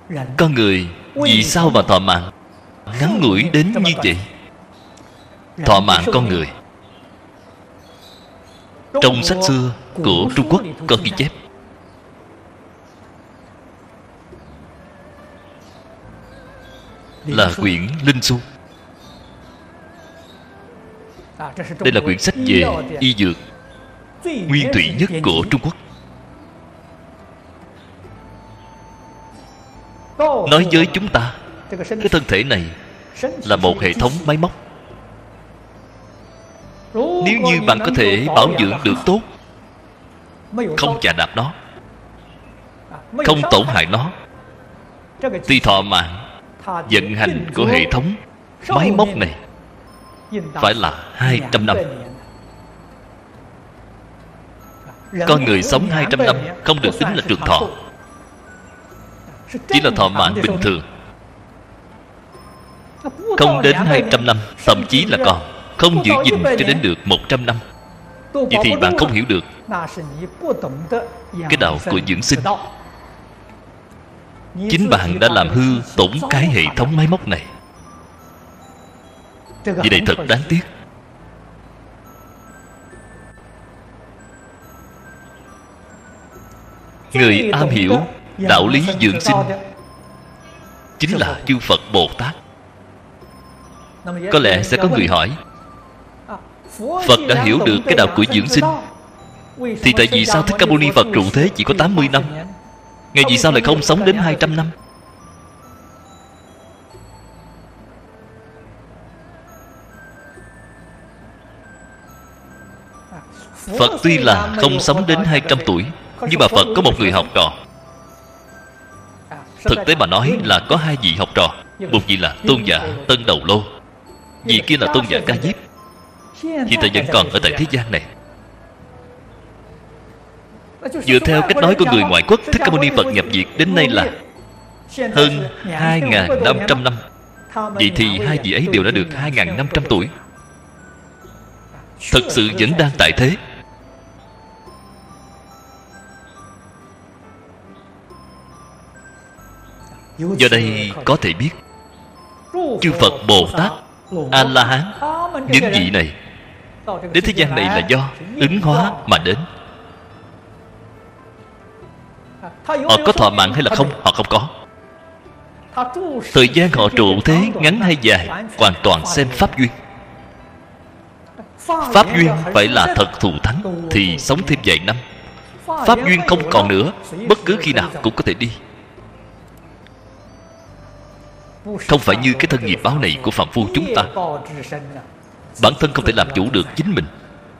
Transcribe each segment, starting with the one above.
Con người vì sao mà thọ mạng ngắn ngủi đến như vậy? Thọ mạng con người, trong sách xưa của Trung Quốc có ghi chép. Là quyển Linh Xu. Đây là quyển sách về y dược nguyên thủy nhất của Trung Quốc. Nói với chúng ta, cái thân thể này là một hệ thống máy móc. Nếu như bạn có thể bảo dưỡng được tốt, không chà đạp nó, không tổn hại nó, thì thọ mạng vận hành của hệ thống máy móc này phải là 200 năm. Con người sống 200 năm không được tính là trường thọ, chỉ là thọ mạng bình thường. Không đến 200 năm, thậm chí là còn không giữ gìn cho đến được 100 năm. Vậy thì bạn không hiểu được cái đạo của dưỡng sinh. Chính bạn đã làm hư tổn cái hệ thống máy móc này. Vì đây thật đáng tiếc. Người am hiểu đạo lý dưỡng sinh chính là chư Phật Bồ Tát. Có lẽ sẽ có người hỏi, Phật đã hiểu được cái đạo của dưỡng sinh, thì tại vì sao Thích Ca Mâu Ni Phật trụ thế chỉ có 80 năm? Ngài vì sao lại không sống đến 200 năm? Phật tuy là không sống đến 200 tuổi, nhưng mà Phật có một người học trò. Thực tế mà nói là có hai vị học trò. Một vị là tôn giả Tân Đầu Lô, vị kia là tôn giả Ca Diếp. Hiện tại vẫn còn ở tại thế gian này. Dựa theo cách nói của người ngoại quốc, Thích Ca Mâu Ni Phật nhập diệt đến nay là hơn 2.500 năm. Vậy thì hai vị ấy đều đã được 2.500 tuổi. Thật sự vẫn đang tại thế. Do đây có thể biết, chư Phật Bồ Tát, A-la-hán, những vị này đến thế gian này là do ứng hóa mà đến. Họ có thọ mạng hay là không? Họ không có. Thời gian họ trụ thế ngắn hay dài hoàn toàn xem pháp duyên. Pháp duyên phải là thật thù thắng thì sống thêm vài năm. Pháp duyên không còn nữa, bất cứ khi nào cũng có thể đi. Không phải như cái thân nghiệp báo này của phàm phu chúng ta, bản thân không thể làm chủ được chính mình.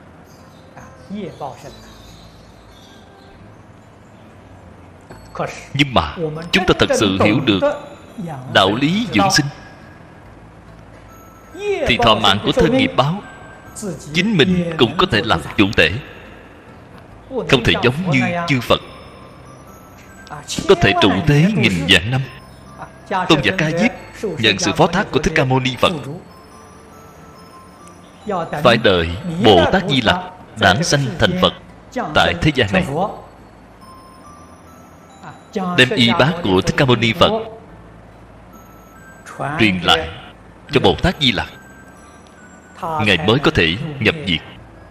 Nhưng mà chúng ta thật sự hiểu được đạo lý dưỡng sinh, thì thọ mạng của thân nghiệp báo chính mình cũng có thể làm chủ tể. Không thể giống như chư Phật có thể trụ thế nghìn vạn năm. Tôn giả Ca Diếp nhận sự phó thác của Thích Ca Mâu Ni Phật, phải đợi Bồ Tát Di Lặc đản sanh thành Phật tại thế gian này, đem y bát của Thích Ca Mâu Ni Phật truyền lại cho Bồ Tát Di Lặc, Ngài mới có thể nhập diệt.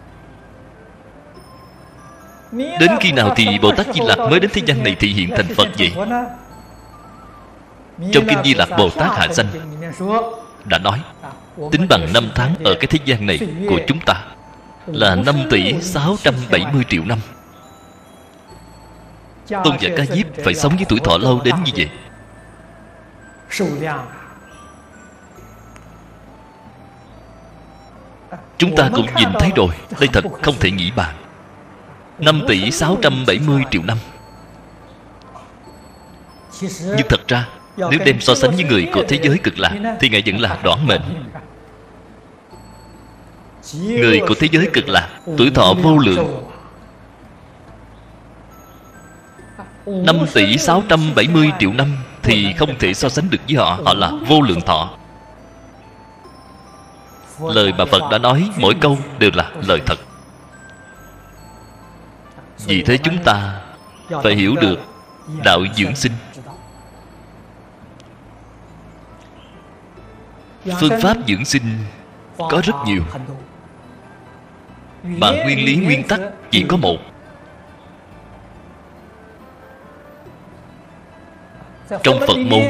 Đến khi nào thì Bồ Tát Di Lặc mới đến thế gian này thị hiện thành Phật vậy? Trong Kinh Di Lặc Bồ Tát Hạ Sanh đã nói, tính bằng năm tháng ở cái thế gian này của chúng ta là 5 tỷ 670 triệu năm. Tôn giả Ca Diếp phải sống với tuổi thọ lâu đến như vậy. Chúng ta cũng nhìn thấy rồi, đây thật không thể nghĩ bàn. 5 tỷ 670 triệu năm. Nhưng thật ra nếu đem so sánh với người của thế giới cực lạc thì Ngài vẫn là đoản mệnh. Người của thế giới cực lạc tuổi thọ vô lượng, 5 tỷ 670 triệu năm thì không thể so sánh được với họ. Họ là vô lượng thọ. Lời mà Phật đã nói mỗi câu đều là lời thật. Vì thế chúng ta phải hiểu được đạo dưỡng sinh. Phương pháp dưỡng sinh có rất nhiều, mà nguyên lý nguyên tắc chỉ có một. Trong Phật môn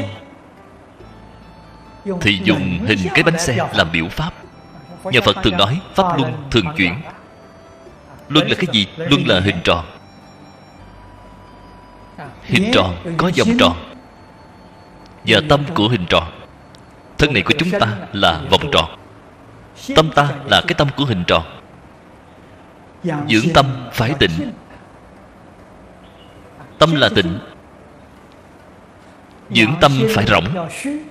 thì dùng hình cái bánh xe làm biểu pháp. Nhà Phật thường nói pháp luân thường chuyển. Luân là cái gì? Luân là hình tròn. Hình tròn có vòng tròn, và tâm của hình tròn. Thân này của chúng ta là vòng tròn, tâm ta là cái tâm của hình tròn. Dưỡng tâm phải tịnh. Tâm là tịnh, dưỡng tâm phải rỗng.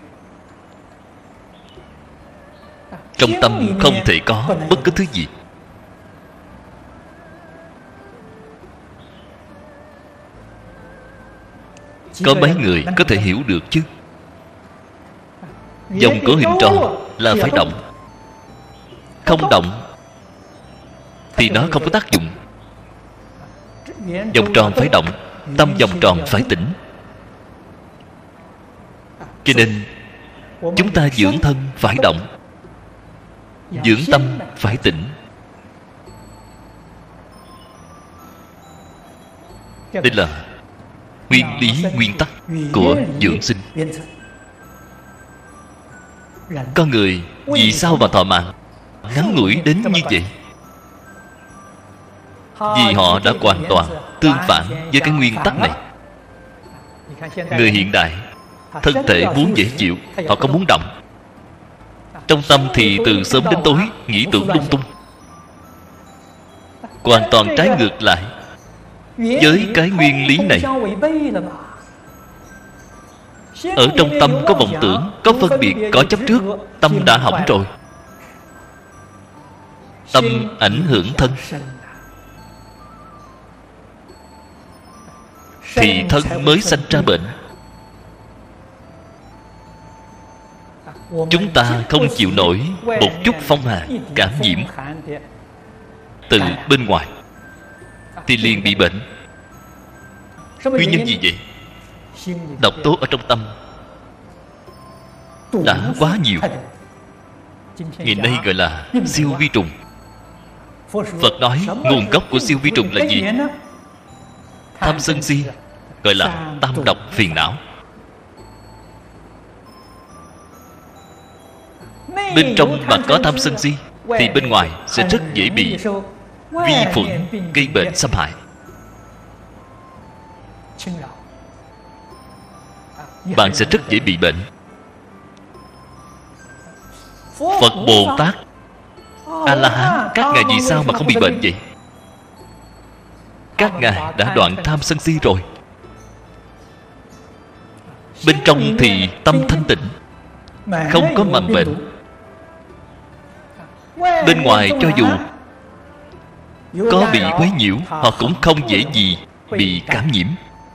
Trong tâm không thể có bất cứ thứ gì. Có mấy người có thể hiểu được chứ? Vòng của hình tròn là phải động. Không động thì nó không có tác dụng. Vòng tròn phải động, tâm vòng tròn phải tĩnh. Cho nên chúng ta dưỡng thân phải động, dưỡng tâm phải tĩnh. Đây là nguyên lý nguyên tắc của dưỡng sinh. Con người vì sao mà thọ mạng ngắn ngủi đến như vậy? Vì họ đã hoàn toàn tương phản với cái nguyên tắc này. Người hiện đại thân thể muốn dễ chịu, họ không muốn động. Trong tâm thì từ sớm đến tối nghĩ tưởng lung tung, hoàn toàn trái ngược lại với cái nguyên lý này. Ở trong tâm có vọng tưởng, có phân biệt, có chấp trước, tâm đã hỏng rồi. Tâm ảnh hưởng thân, thì thân mới sanh ra bệnh. Chúng ta không chịu nổi một chút phong hàn cảm nhiễm từ bên ngoài thì liền bị bệnh. Nguyên nhân gì vậy? Độc tố ở trong tâm đã quá nhiều. Ngày nay gọi là siêu vi trùng. Phật nói nguồn gốc của siêu vi trùng là gì? Tham sân si, gọi là tam độc phiền não. Bên trong mà có tham sân si thì bên ngoài sẽ rất dễ bị vi khuẩn gây bệnh xâm hại. Bạn sẽ rất dễ bị bệnh. Phật Bồ Tát, A-la-hán, các ngài vì sao mà không bị bệnh vậy? Các ngài đã đoạn tham sân si rồi. Bên trong thì tâm thanh tịnh, không có mầm bệnh. Bên ngoài cho dù có bị quấy nhiễu, họ cũng không dễ gì bị cảm nhiễm,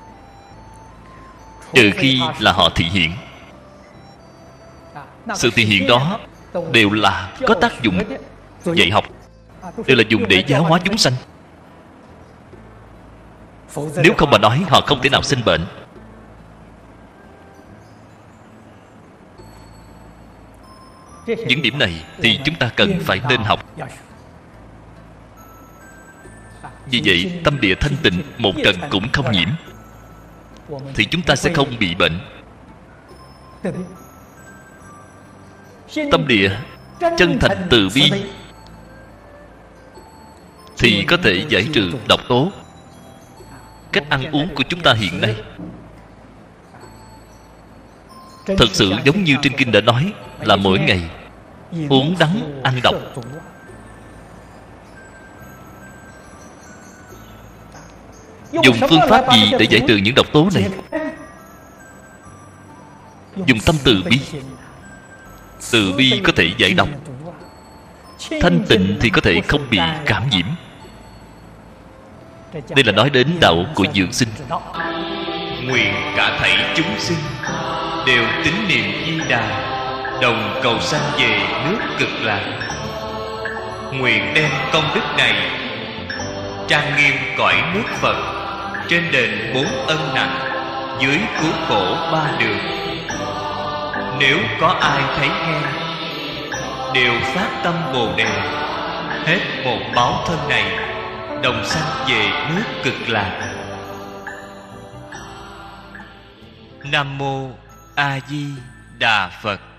trừ khi là họ thị hiện. Sự thị hiện đó đều là có tác dụng dạy học, đều là dùng để giáo hóa chúng sanh. Nếu không mà nói, họ không thể nào sinh bệnh. Những điểm này thì chúng ta cần phải nên học. Vì vậy, tâm địa thanh tịnh một trần cũng không nhiễm, thì chúng ta sẽ không bị bệnh. Tâm địa chân thành từ bi thì có thể giải trừ độc tố. Cách ăn uống của chúng ta hiện nay thật sự giống như trên kinh đã nói, là mỗi ngày uống đắng ăn độc. Dùng phương pháp gì để giải trừ những độc tố này? Dùng tâm từ bi. Từ bi có thể giải độc, thanh tịnh thì có thể không bị cảm nhiễm. Đây là nói đến đạo của dưỡng sinh. Nguyện cả thảy chúng sinh đều tín niệm Di Đà, đồng cầu sanh về nước Cực Lạc. Nguyện đem công đức này trang nghiêm cõi nước Phật, trên đền 4 ân nặng, dưới cứu khổ 3 đường. Nếu có ai thấy nghe đều phát tâm Bồ Đề, hết một báo thân này đồng sanh về nước Cực Lạc. Nam mô A Di Đà Phật.